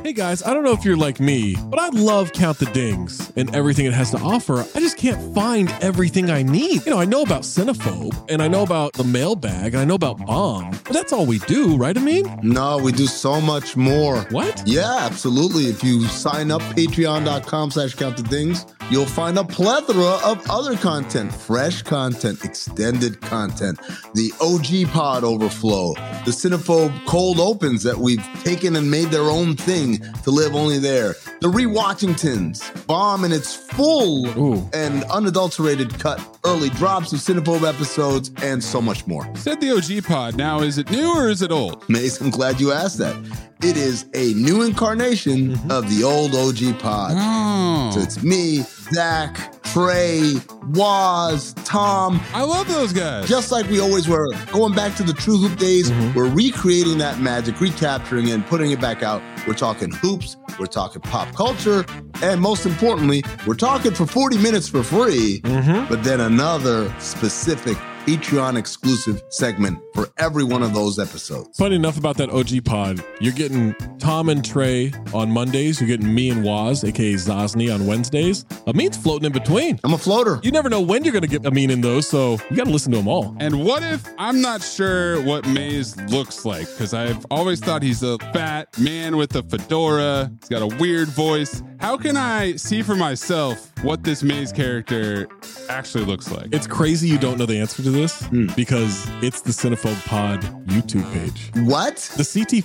Hey guys, I don't know if you're like me, but I love Count the Dings and everything it has to offer. I just can't find everything I need. I know about Cinephobe, and I know about the mailbag, and I know about Bomb, but that's all we do, right, Amin? No, we do so much more. What? Yeah, absolutely. If you sign up, patreon.com/countthedings, you'll find a plethora of other content, fresh content, extended content, the OG pod overflow, the Cinephobe cold opens that we've taken and made their own thing to live only there, the Rewatchingtons, Bomb in its full and unadulterated cut, early drops of Cinephobe episodes, and so much more. Said the OG pod. Now, is it new or is it old? Mace, I'm glad you asked that. It is a new incarnation of the old OG pod. Oh. So it's me, Zach, Trey, Waz, Tom. I love those guys. Just like we always were. Going back to the True Hoop days, we're recreating that magic, recapturing it, and putting it back out. We're talking hoops, we're talking pop culture, and most importantly, we're talking for 40 minutes for free, but then another specific Patreon exclusive segment for every one of those episodes. Funny enough about that OG pod, you're getting Tom and Trey on Mondays. You're getting me and Waz, aka Zosny, on Wednesdays. Amin's floating in between. I'm a floater. You never know when you're going to get Amin in those, so you got to listen to them all. And what if I'm not sure what Maze looks like? Because I've always thought he's a fat man with a fedora. He's got a weird voice. How can I see for myself what this Maze character actually looks like? It's crazy you don't know the answer to this because it's the Cinephobe Pod YouTube page. What? The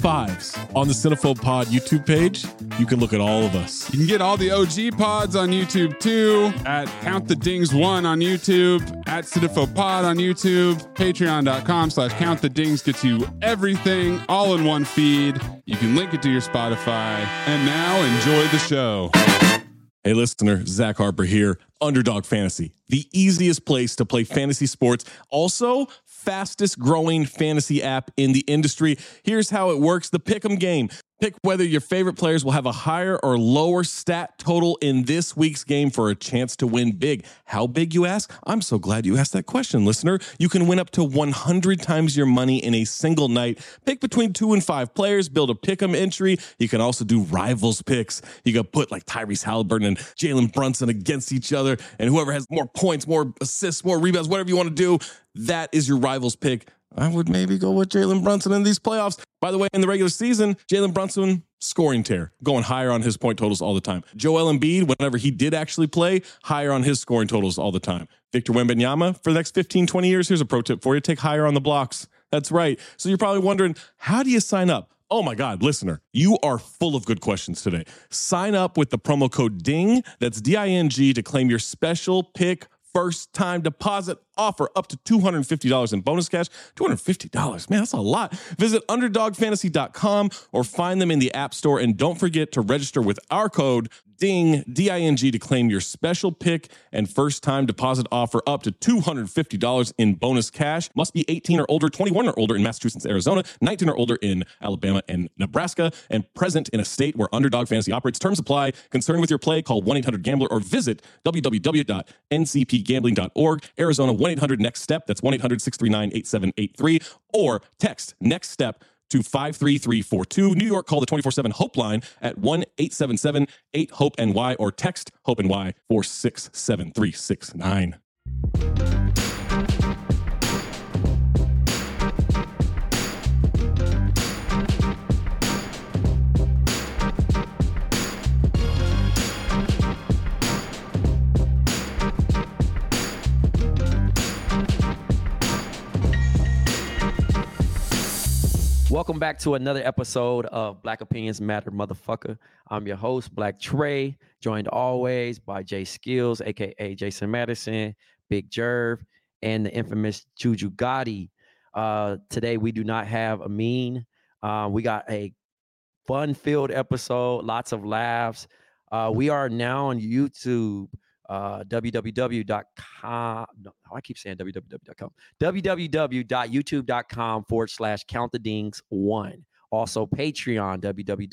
CT5s on the Cinephobe Pod YouTube page, you can look at all of us. You can get all the OG pods on YouTube too, at Count the Dings 1 on YouTube, at Cinephobe Pod on YouTube, patreon.com/Count the Dings gets you everything all in one feed. You can link it to your Spotify. And now enjoy the show. Hey listener, Zach Harper here, Underdog Fantasy, the easiest place to play fantasy sports. Also, fastest growing fantasy app in the industry. Here's how it works. The Pick'em game. Pick whether your favorite players will have a higher or lower stat total in this week's game for a chance to win big. How big, you ask? I'm so glad you asked that question, listener. You can win up to 100 times your money in a single night. Pick between 2 and 5 players, build a pick'em entry. You can also do rivals picks. You can put like Tyrese Halliburton and Jalen Brunson against each other, and whoever has more points, more assists, more rebounds, whatever you want to do, that is your rivals pick. I would maybe go with Jalen Brunson in these playoffs. By the way, in the regular season, Jalen Brunson, scoring tear, going higher on his point totals all the time. Joel Embiid, whenever he did actually play, higher on his scoring totals all the time. Victor Wembanyama, for the next 15, 20 years, here's a pro tip for you. Take higher on the blocks. That's right. So you're probably wondering, how do you sign up? Oh my God, listener, you are full of good questions today. Sign up with the promo code DING, that's D-I-N-G, to claim your special pick first time deposit offer up to $250 in bonus cash. $250, man, that's a lot. Visit underdogfantasy.com or find them in the App Store. And don't forget to register with our code DING, D-I-N-G, to claim your special pick and first time deposit offer up to $250 in bonus cash. Must be 18 or older, 21 or older in Massachusetts, Arizona, 19 or older in Alabama and Nebraska, and present in a state where Underdog Fantasy operates. Terms apply. Concerned with your play, call 1-800-GAMBLER or visit www.ncpgambling.org. Arizona, 1-800-NEXT-STEP. That's 1-800-639-8783. Or text NEXT STEP to 53342. New York, call the 24/7 Hope line at 1-877-8-HOPE-NY or text HOPE-NY 467-369. Welcome back to another episode of Black Opinions Matter, motherfucker. I'm your host, Black Trey, joined always by Jay Skills, a.k.a. Jason Madison, Big Jerv, and the infamous Juju Gotti. Today, we do not have Amin. We got a fun-filled episode, lots of laughs. We are now on YouTube. www.com. No, I keep saying www.com. www.youtube.com/countthedings1. Also Patreon,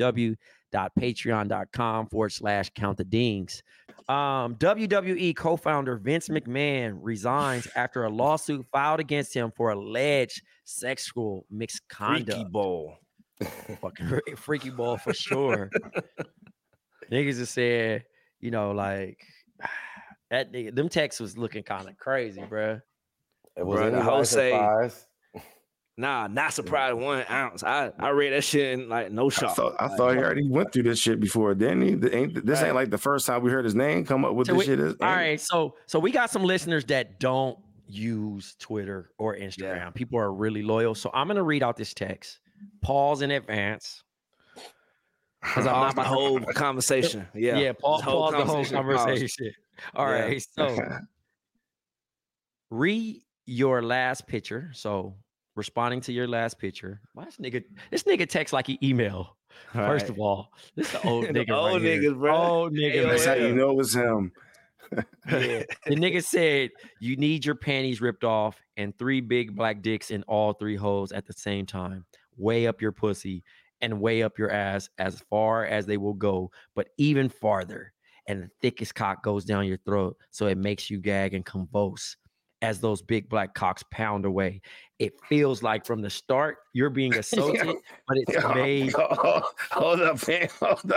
www.patreon.com/countthedings. WWE co-founder Vince McMahon resigns after a lawsuit filed against him for alleged sexual misconduct. Freaky bowl. Fucking freaky ball for sure. Niggas just said, you know, like that nigga, them texts was looking kind of crazy, bro. It was Bruh, the whole anybody say- surprised? Nah, not surprised 1 ounce. I read that shit in like no I shock. thought he already went through this shit before, didn't he? This ain't like the first time we heard his name come up with So this we- shit. All right, so we got some listeners that don't use Twitter or Instagram. Yeah. People are really loyal. So I'm gonna read out this text. Pause in advance. Because I'm not The about whole conversation. Yeah. pause the whole Pause. conversation. All Yeah. right, so read your last picture. So responding to your last picture. Why this nigga texts like he email. First Right. of all, this the old The nigga. old right here. niggas, bro. Old nigga. AOL. That's right how you here. know it's him. Yeah. The nigga said you need your panties ripped off and 3 big black dicks in all 3 holes at the same time. Way up your pussy and way up your ass as far as they will go, but even farther. And the thickest cock goes down your throat, so it makes you gag and convulse as those big black cocks pound away. It feels like from the start you're being assaulted, but it's made. Hold up, man. Hold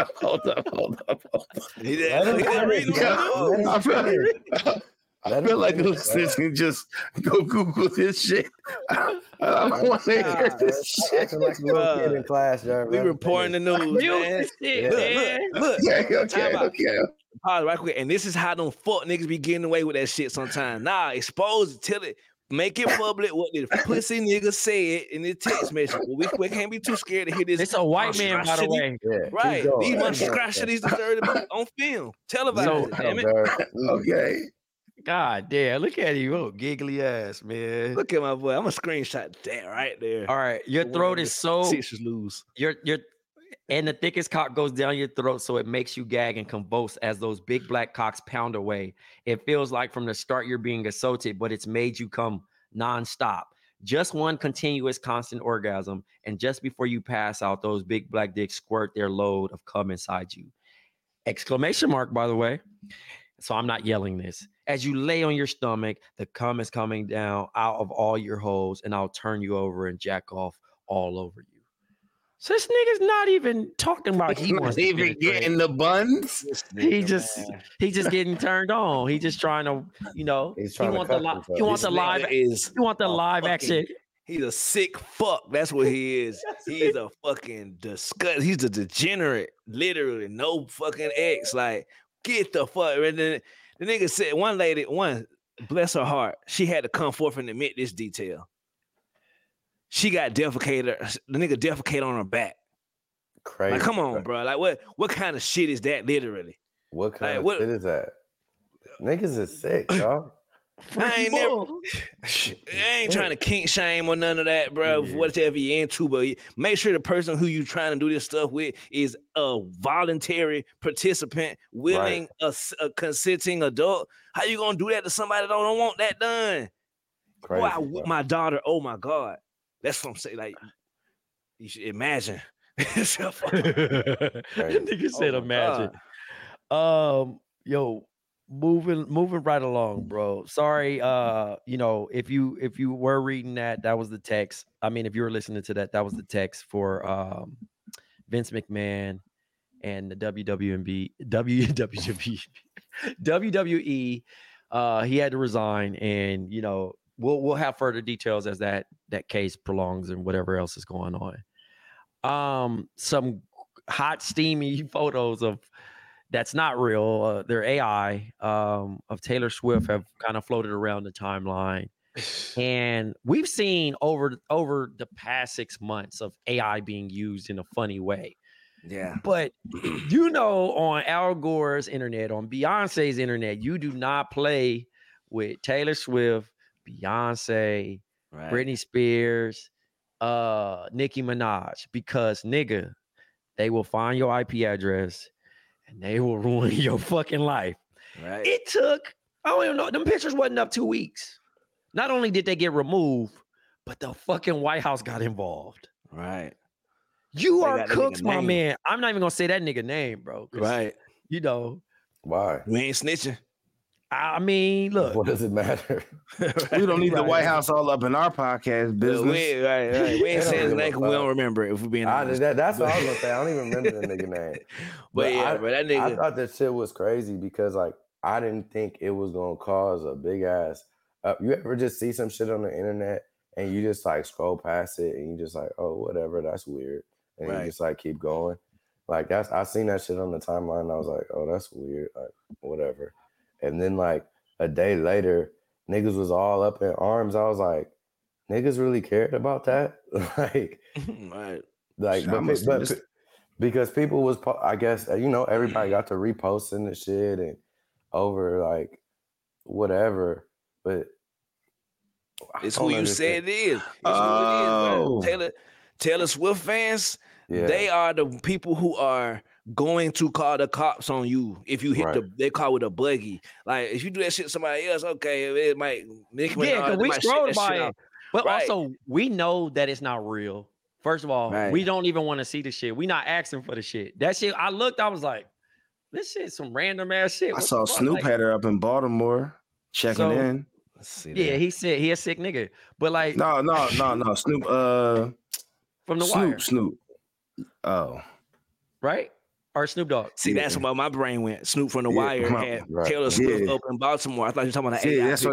up. He didn't read the news. I feel like the listeners can just go Google this shit. I don't want to hear this shit. Acting like a little kid in class, Jerry. We reporting the news, Mute man. this shit, Yeah. man. Look, Yeah, Time out. okay. pause right quick. And this is how them fuck niggas be getting away with that shit sometimes. Nah, expose it, tell it, make it public what the pussy nigga said in the text message. Well, we can't be too scared to hear this. It's a white man, by the way. Yeah, Right. keep going. These Keep going. monstrosities deserve to be on film. Televised. So- Damn it. Okay. God damn, look at you, oh, giggly ass, man. Look at my boy. I'm gonna screenshot that right there. All right, your throat is so Sixers lose. your and the thickest cock goes down your throat, so it makes you gag and convulse as those big black cocks pound away. It feels like from the start you're being assaulted, but it's made you come nonstop. Just one continuous constant orgasm, and just before you pass out, those big black dicks squirt their load of cum inside you. Exclamation mark, by the way. So I'm not yelling this. As you lay on your stomach, the cum is coming down out of all your holes, and I'll turn you over and jack off all over you. So this nigga's not even talking about he wants to even penetrate. getting the buns. He just getting turned on. He just trying to, you know, He's he trying to want the cut li- himself. he want This the live nigga is he want the a live fucking- action. He's a sick fuck. That's what he is. He's a fucking disgust. He's a degenerate. Literally, no fucking X. Like, get the fuck. And then the nigga said, one lady, bless her heart, she had to come forth and admit this detail. She got defecated. The nigga defecated on her back. Crazy. Like, come on, bro. Like, what kind of shit is that? Literally, What kind Like, of what- shit is that? Niggas is sick, dog. I ain't never. I ain't trying to kink shame or none of that, bro. Whatever you're into, but make sure the person who you trying to do this stuff with is a voluntary participant, willing, a consenting adult. How you gonna do that to somebody that don't want that done? Crazy. Boy, I bro. whip my daughter. Oh my god, that's what I'm saying. Like, you should imagine. Nigga said, Oh my imagine. Yo, moving right along, bro. Sorry, you know, if you were reading that was the text. I mean, if you were listening to that was the text for Vince McMahon and the WWE. He had to resign, and you know, we'll have further details as that case prolongs and whatever else is going on. Some hot steamy photos of that's not real. They're AI of Taylor Swift have kind of floated around the timeline. And we've seen over the past 6 months of AI being used in a funny way. Yeah. But you know, on Al Gore's internet, on Beyonce's internet, you do not play with Taylor Swift, Beyonce, Right. Britney Spears, Nicki Minaj, because nigga, they will find your IP address and they will ruin your fucking life. Right. It took, I don't even know, them pictures wasn't up 2 weeks. Not only did they get removed, but the fucking White House got involved. Right. You They are got that cooks, nigga my name. man. I'm not even gonna say that nigga name, bro. 'cause, Right. You know, Why? We ain't snitching. I mean, look. What does it matter? We don't need the White House all up in our podcast business. We ain't saying his give a name 'cause we fuck. don't remember it, if we're being honest. That's what I was gonna say. I don't even remember the nigga name. But yeah, bro, that nigga. I thought that shit was crazy because like I didn't think it was gonna cause a big ass. You ever just see some shit on the internet and you just like scroll past it and you just like, oh, whatever, that's weird, and you just like keep going. Like I seen that shit on the timeline and I was like, oh, that's weird, like whatever. And then like a day later, niggas was all up in arms. I was like, niggas really cared about that, like, Right. like, but because people was, I guess, everybody got to reposting the shit and over like whatever, but it's who you say it is. It's who it is, bro. Taylor Swift fans, they are the people who are going to call the cops on you if you hit they call with a buggy. Like if you do that shit to somebody else, okay, it might make because we scrolled by it. But also we know that it's not real. First of all, we don't even want to see the shit. We not asking for the shit. That shit, I looked, I was like, this shit some random ass shit. I saw Snoop had her up in Baltimore checking in. Yeah, he said he a sick nigga. But like no, Snoop from the Wire. Snoop. Oh. Right? Or Snoop Dogg. See, that's where my brain went. Snoop from the Wire had Taylor Swift up in Baltimore. I thought you were talking about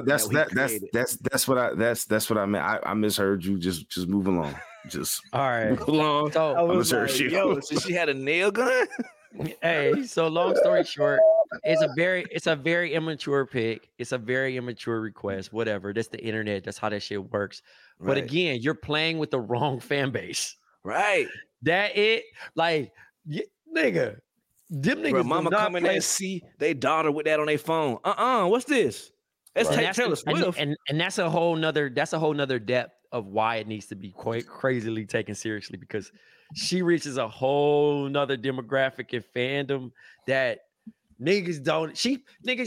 that. That's what I meant. I misheard you. Just move along. Just all right. Move along. So I misheard you. Yo, so she had a nail gun. Hey, so long story short, it's a very immature pick. It's a very immature request. Whatever. That's the internet. That's how that shit works. But again, you're playing with the wrong fan base. Right. That it like. Nigga, them niggas. Bro, mama come in there and see they daughter with that on their phone. What's this? Let's take Taylor Swift. And that's a whole nother depth of why it needs to be quite crazily taken seriously, because she reaches a whole nother demographic and fandom that niggas don't. She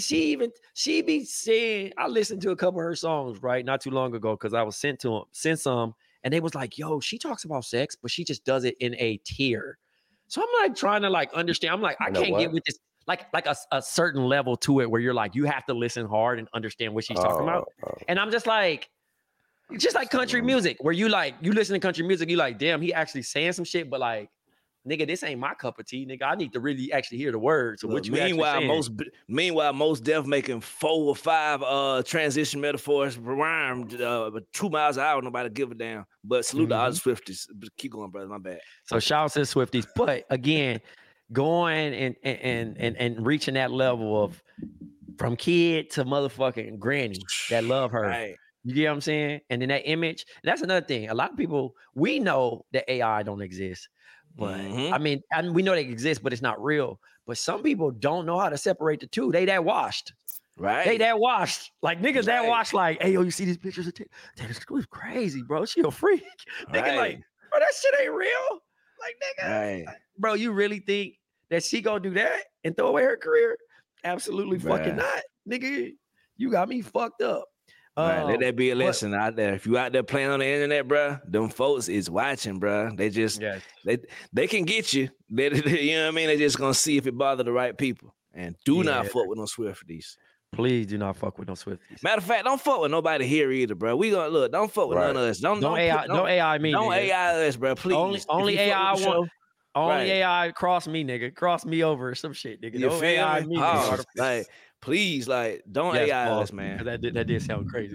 be saying, I listened to a couple of her songs right not too long ago because I was sent some, and they was like, yo, she talks about sex, but she just does it in a tier. So I'm like trying to like understand. I'm like, I can't get with this, like a certain level to it where you're like, you have to listen hard and understand what she's talking about. And I'm just like, it's just like country music where you listen to country music, you like, damn, he actually saying some shit, but like, nigga, this ain't my cup of tea, nigga. I need to really actually hear the words. So what you meanwhile, most Def making 4 or 5 transition metaphors rhyme 2 miles an hour. Nobody give a damn. But salute to all the Swifties. Keep going, brother. My bad. So shout out to the Swifties. But again, going and reaching that level of from kid to motherfucking granny that love her. Right. You get what I'm saying? And then that image. That's another thing. A lot of people, we know that AI don't exist. But I mean, we know they exist, but it's not real. But some people don't know how to separate the two. They that washed. Right. They that washed. Like niggas that washed, like, hey, yo, you see these pictures of Taylor Swift? Crazy, bro. She a freak. Nigga, like, bro, that shit ain't real. Like, nigga, bro, you really think that she gonna do that and throw away her career? Absolutely fucking not. Nigga, you got me fucked up. Let that be a lesson out there. If you out there playing on the internet, bro, them folks is watching, bro. They just they can get you. You know what I mean? They just gonna see if it bother the right people. And do not fuck with no Swifties. Please do not fuck with no Swifties. Matter of fact, don't fuck with nobody here either, bro. We gonna look. Don't fuck with none of us. Don't AI me. Don't AI us, bro. Please. Only AI want. Only AI cross me, nigga. Cross me over or some shit, nigga. Don't AI me. Like. Please, like, don't AI us, man. That did sound crazy.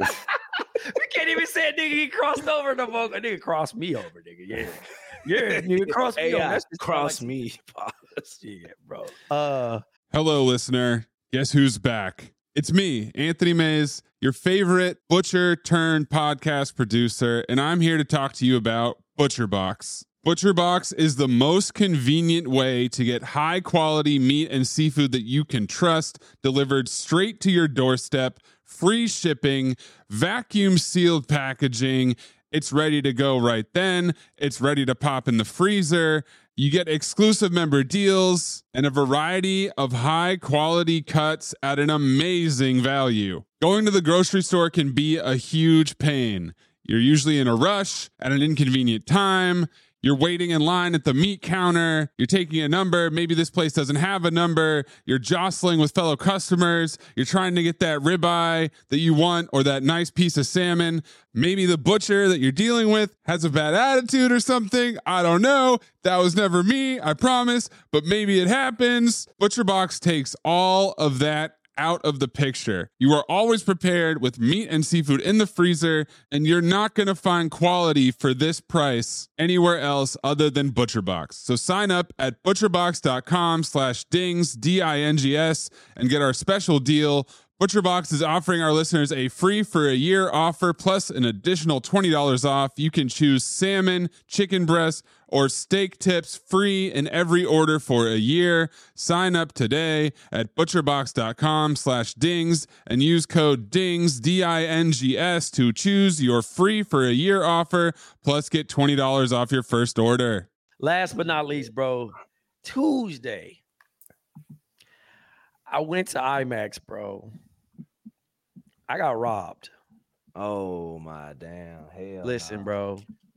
We can't even say a nigga he crossed over no more. A nigga crossed me over, nigga. Yeah, nigga crossed me over. That's cross me. Yeah, bro. Hello, listener. Guess who's back? It's me, Anthony Mays, your favorite butcher turned podcast producer, and I'm here to talk to you about ButcherBox. ButcherBox is the most convenient way to get high quality meat and seafood that you can trust delivered straight to your doorstep, free shipping, vacuum sealed packaging. It's ready to go right then. It's ready to pop in the freezer. You get exclusive member deals and a variety of high quality cuts at an amazing value. Going to the grocery store can be a huge pain. You're usually in a rush at an inconvenient time. You're waiting in line at the meat counter. You're taking a number. Maybe this place doesn't have a number. You're jostling with fellow customers. You're trying to get that ribeye that you want or that nice piece of salmon. Maybe the butcher that you're dealing with has a bad attitude or something. I don't know. That was never me, I promise, but maybe it happens. ButcherBox takes all of that out of the picture. You are always prepared with meat and seafood in the freezer, and you're not going to find quality for this price anywhere else other than ButcherBox. So sign up at butcherbox.com/dings, D-I-N-G-S, and get our special deal. ButcherBox is offering our listeners a free for a year offer plus an additional $20 off. You can choose salmon, chicken breast, or steak tips free in every order for a year. Sign up today at butcherbox.com/dings and use code DINGS, D-I-N-G-S, to choose your free for a year offer plus get $20 off your first order. Last but not least, bro, Tuesday, I went to IMAX, bro. I got robbed. Oh my damn hell! Listen, bro.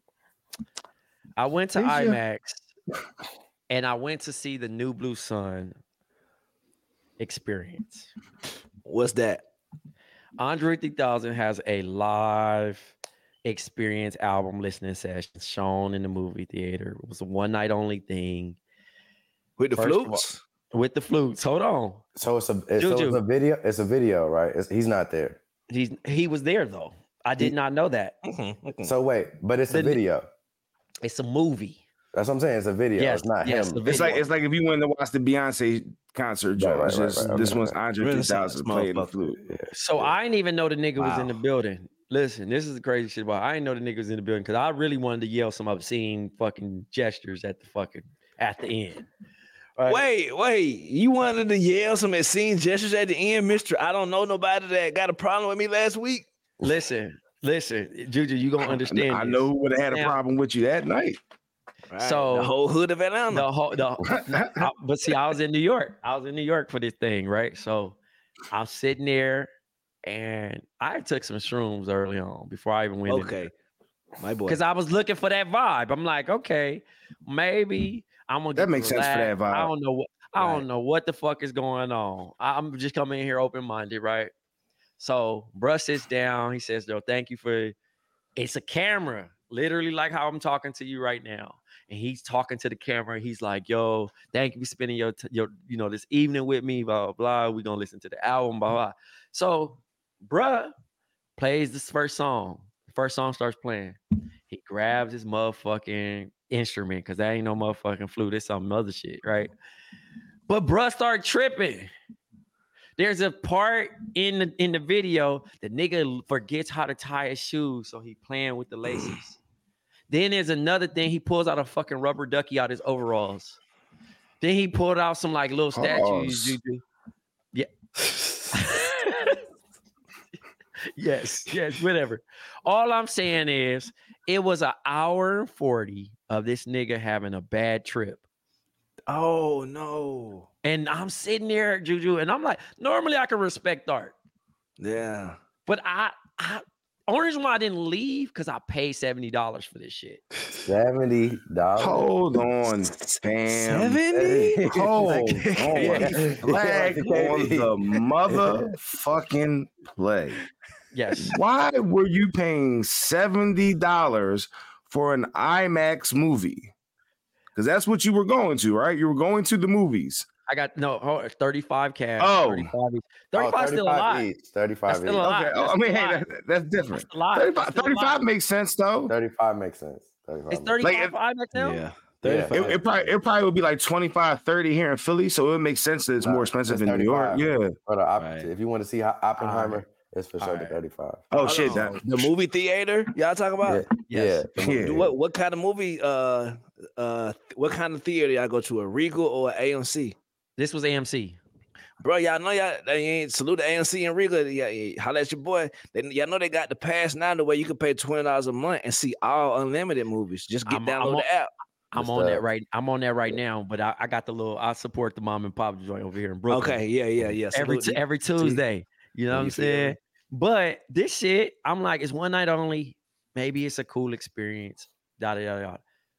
I went to IMAX and I went to see the New Blue Sun Experience. What's that? Andre 3000 has a live experience album listening session shown in the movie theater. It was a one night only thing. With the First of all, flutes? With the flutes. Hold on. So it's a Juju. video. It's a video, right? He's not there. He was there though. I did not know that. So wait, but it's a video. It's a movie. That's what I'm saying. It's a video. Yes, it's not yes, him. the It's like if you went to watch the Beyonce concert, Joe. Right, It's just right, this okay. one's Andre 3000 playing the flute. So I didn't even know the nigga was in the Wow. building. Listen, this is the crazy shit about it. I didn't know the nigga was in the building because I really wanted to yell some obscene fucking gestures at the end. Right? Wait. You wanted to yell some obscene gestures at the end, Mr. I don't know nobody that got a problem with me last week. Listen, Juju, you gonna understand. I this. know who would have had a Now- problem with you that night. Right. So the whole hood of Atlanta. But see, I was in New York. I was in New York for this thing, right? So I'm sitting there, and I took some shrooms early on before I even went. Okay, my boy. Because I was looking for that vibe. I'm like, okay, maybe I'm gonna. That get makes sense for that relaxed. vibe. I don't know what the fuck is going on. I'm just coming in here open minded, right? So, bruh sits down. He says, "Yo, thank you for." It's a camera, literally like how I'm talking to you right now. And he's talking to the camera. He's like, "Yo, thank you for spending your this evening with me. Blah blah blah. We're gonna listen to the album. Blah blah." So, bruh plays this first song. The first song starts playing. He grabs his motherfucking instrument because that ain't no motherfucking flute. It's some other shit, right? But bruh start tripping. There's a part in the video the nigga forgets how to tie his shoes, so he playing with the laces. Then there's another thing. He pulls out a fucking rubber ducky out his overalls. Then he pulled out some like little statues. Juju. Yeah. yes, whatever. All I'm saying is it was an hour and 40 of this nigga having a bad trip. Oh no. And I'm sitting there, Juju, and I'm like, normally I can respect art. Yeah. But I only reason why I didn't leave because I paid $70 for this shit. $70. Hold on, fam. 70? Hold on. Flag on the motherfucking play. Yes. Why were you paying $70 for an IMAX movie? Because that's what you were going to, right? You were going to the movies. I got 35 cash. Oh. 35 still a lot. Each. 35 That's each. still a lot. Okay. That's I mean, still a hey, lot. that's different. That's a lot. 35, That's still a 35 lot. makes sense, though. 35 makes sense. 35 It's makes 35 Like, now? Yeah. Yeah. 35. It probably would be like 25, 30 here in Philly, so it would make sense that it's more expensive it's in New York. 35. Yeah. For the Right. If you want to see Oppenheimer, it's for sure the Alright. 35. Oh shit! That, The movie theater y'all talk about? Yes. yeah. What kind of movie? What kind of theater y'all go to? A Regal or an AMC? This was AMC. Bro, y'all know they ain't salute the AMC and Regal. Yeah, holla at your boy. Y'all know they got the pass now the way you can pay $20 a month and see all unlimited movies. Just download the app. I'm on that right. I'm on that right now, but I got the little. I support the mom and pop joint over here in Brooklyn. Okay, yeah. Every Tuesday. You know what I'm saying? But this shit, I'm like, it's one night only. Maybe it's a cool experience. Yada yada yada.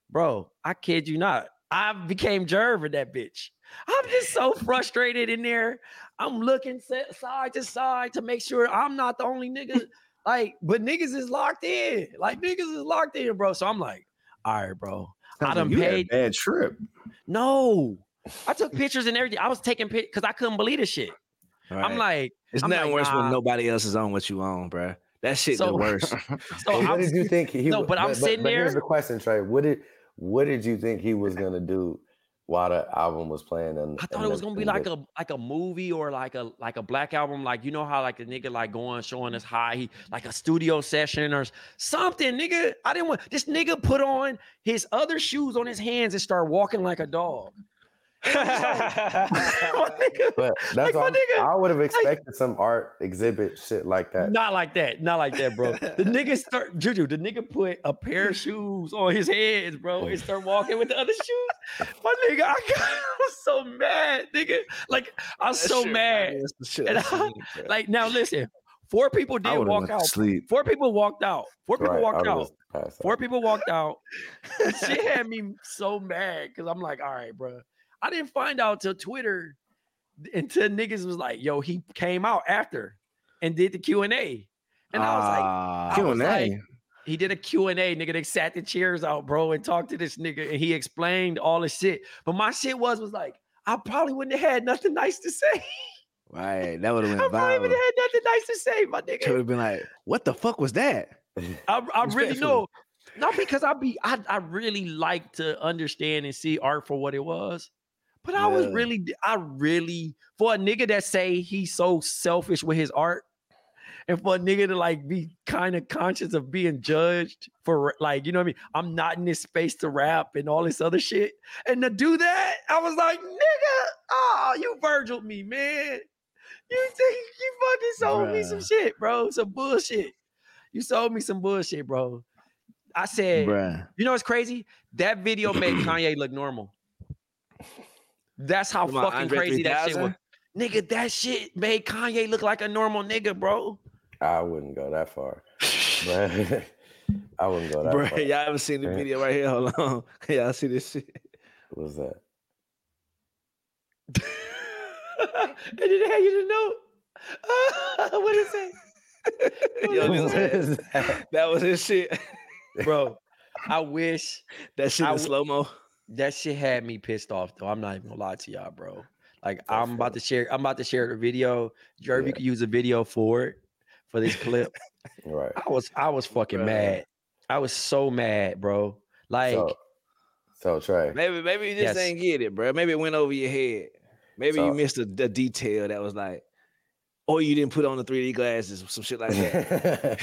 bro, I kid you not. I became Jerv in that bitch. I'm just so frustrated in there. I'm looking side to side to make sure I'm not the only nigga. Like, but niggas is locked in. Like, niggas is locked in, bro. So I'm like, all right, bro. I done you had a paid. bad trip. No, I took pictures and everything. I was taking pictures because I couldn't believe the shit. All I'm right. like, It's I'm nothing like, worse nah. when nobody else is on what you on, bro. That shit the So- worst. So But what did you think he? No, but I'm sitting But here's there. the question, Trey. What did you think he was gonna do while the album was playing? I thought it was gonna be like a movie or like a black album, like you know how like a nigga like going showing us high, he like a studio session or something, nigga. I didn't want this nigga put on his other shoes on his hands and start walking like a dog. And I'm just like, my nigga, But like, that's my what nigga, I would have expected some art exhibit shit like that. not like that, bro. The nigga Juju, the nigga put a pair of shoes on his hands, bro, and start walking with the other shoes. My nigga, I was so mad, nigga. Like I was so mad. And like now, listen, 4 people did walk out. Sleep. 4 people walked out. 4 people Right, I walked would've out. passed 4 out. people walked out. Shit had me so mad because I'm like, all right, bro. I didn't find out till Twitter until niggas was like, yo, he came out after and did the Q&A. And I was like, Q&A. he did a Q&A, nigga. They sat the chairs out, bro, and talked to this nigga, and he explained all the shit. But my shit was like, I probably wouldn't have had nothing nice to say. Right. That would have I went probably would viral. have had nothing nice to say, my Would nigga. have been like, what the fuck was that? I really Respectfully. know. Not because I really like to understand and see art for what it was. But I really, for a nigga that say he's so selfish with his art, and for a nigga to like be kind of conscious of being judged for like, you know what I mean? I'm not in this space to rap and all this other shit. And to do that, I was like, nigga, you Virgil'd me, man. You fucking sold me some shit, bro. Some bullshit. You sold me some bullshit, bro. I said, Bruh. you know what's crazy? That video made Kanye look normal. That's how Come on, fucking Andre crazy that shit 3000? was. Nigga, that shit made Kanye look like a normal nigga, bro. I wouldn't go that far. But I wouldn't go that Bruh, far. y'all haven't seen the video right here. Hold on. Y'all see this shit? What's that? And then they had you to know. What is that? Yo, What this is that? that was his shit. Bro, I wish That shit I in w- slow mo. that shit had me pissed off though. I'm not even gonna lie to y'all, bro. Like I'm about to share the video. Jerv, Yeah. you can use a video for this clip. Right. I was fucking Bruh. mad. I was so mad, bro. Like So Trey. Maybe you just Yes. ain't get it, bro. Maybe it went over your head. Maybe you So- missed a detail that was like, or you didn't put on the 3D glasses or some shit like that.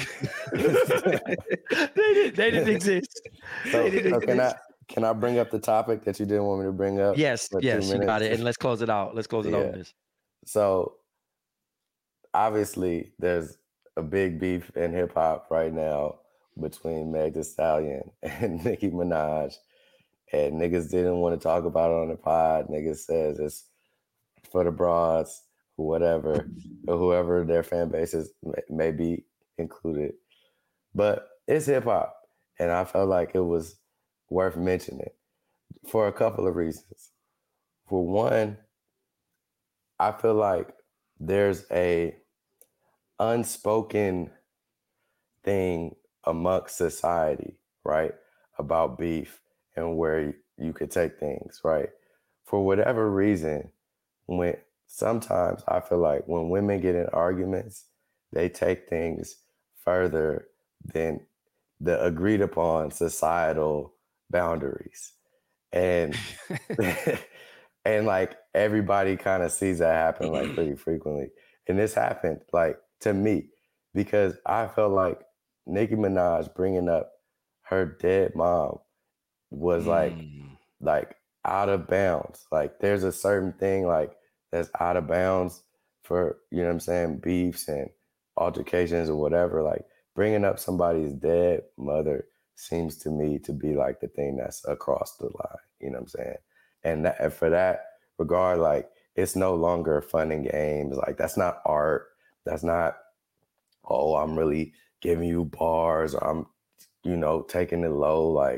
they didn't exist. So, They didn't so exist. can I bring up the topic that you didn't want me to bring up? Yes, for 2 yes, you got minutes? it. And let's close it out. Let's close it out Yeah. with this. So obviously there's a big beef in hip hop right now between Meg Thee Stallion and Nicki Minaj. And niggas didn't want to talk about it on the pod. Niggas says it's for the broads, whatever, or whoever their fan bases may be included. But it's hip hop. And I felt like it was worth mentioning for a couple of reasons. For one, I feel like there's a unspoken thing amongst society, right, about beef and where you could take things, right? For whatever reason, when sometimes I feel like when women get in arguments, they take things further than the agreed upon societal boundaries. And and like everybody kind of sees that happen like pretty frequently. And this happened like to me because I felt like Nicki Minaj bringing up her dead mom was like out of bounds. Like there's a certain thing like that's out of bounds for, you know what I'm saying, beefs and altercations or whatever. Like bringing up somebody's dead mother seems to me to be like the thing that's across the line, you know what I'm saying? And for that regard, like it's no longer fun and games. Like that's not art. That's not, oh, I'm really giving you bars or I'm, you know, taking it low. Like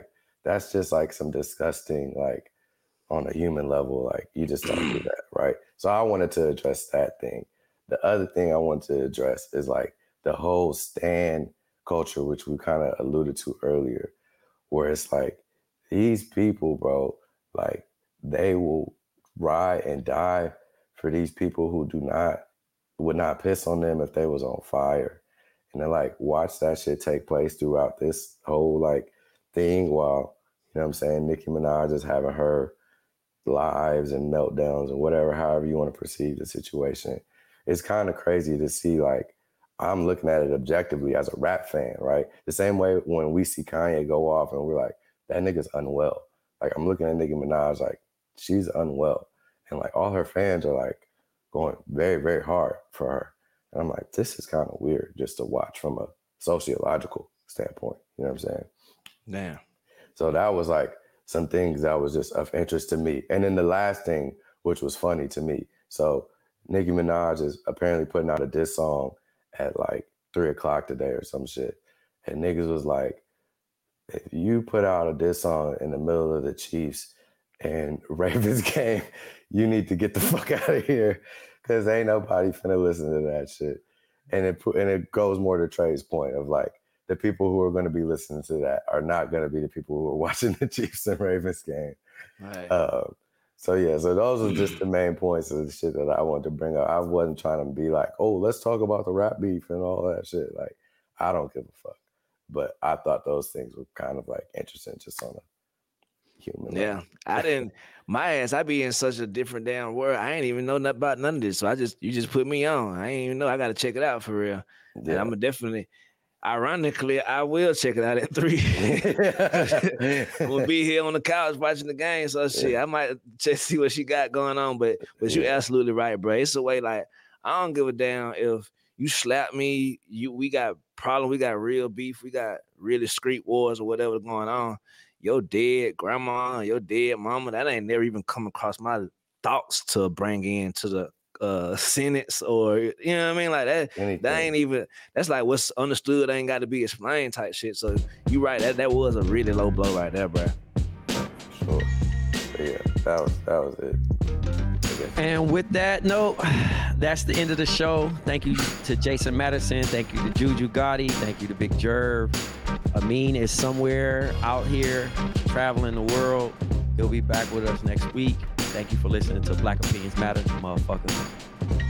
that's just like some disgusting, like on a human level, like you just don't do that, right? So I wanted to address that thing. The other thing I want to address is like the whole stan culture, which we kind of alluded to earlier, where it's like these people, bro, like they will ride and die for these people who would not piss on them if they was on fire. And then like watch that shit take place throughout this whole like thing while, you know what I'm saying, Nicki Minaj is having her lives and meltdowns and whatever, however you want to perceive the situation. It's kind of crazy to see, like, I'm looking at it objectively as a rap fan, right? The same way when we see Kanye go off and we're like, that nigga's unwell. Like, I'm looking at Nicki Minaj like, she's unwell. And like all her fans are like going very, very hard for her. And I'm like, this is kind of weird just to watch from a sociological standpoint. You know what I'm saying? Damn. So that was like some things that was just of interest to me. And then the last thing, which was funny to me. So Nicki Minaj is apparently putting out a diss song at like 3:00 today or some shit. And niggas was like, if you put out a diss song in the middle of the Chiefs and Ravens game, you need to get the fuck out of here because ain't nobody finna listen to that shit. And it goes more to Trey's point of like, the people who are going to be listening to that are not going to be the people who are watching the Chiefs and Ravens game. Right. So those are just the main points of the shit that I wanted to bring up. I wasn't trying to be like, oh, let's talk about the rap beef and all that shit. Like, I don't give a fuck. But I thought those things were kind of like interesting just on a human level. I be in such a different damn world. I ain't even know nothing about none of this. So you just put me on. I ain't even know. I got to check it out for real. Yeah. And I'm definitely... Ironically, I will check it out at 3. We'll be here on the couch watching the game. So shit, I might just see what she got going on. But you're absolutely right, bro. It's a way like I don't give a damn if you slap me. We got problems. We got real beef. We got really street wars or whatever going on. Your dead grandma, your dead mama, that ain't never even come across my thoughts to bring into the sentence or you know what I mean, like that ain't even, that's like what's understood ain't got to be explained type shit. So you right, that was a really low blow right there, bro. Sure. But yeah, that was it. And with that note, that's the end of the show. Thank you to Jason Madison. Thank you to Juju Gotti. Thank you to Big Jerv. Amin is somewhere out here traveling the world. He'll be back with us next week. Thank you for listening to Black Opinions Matter, motherfuckers.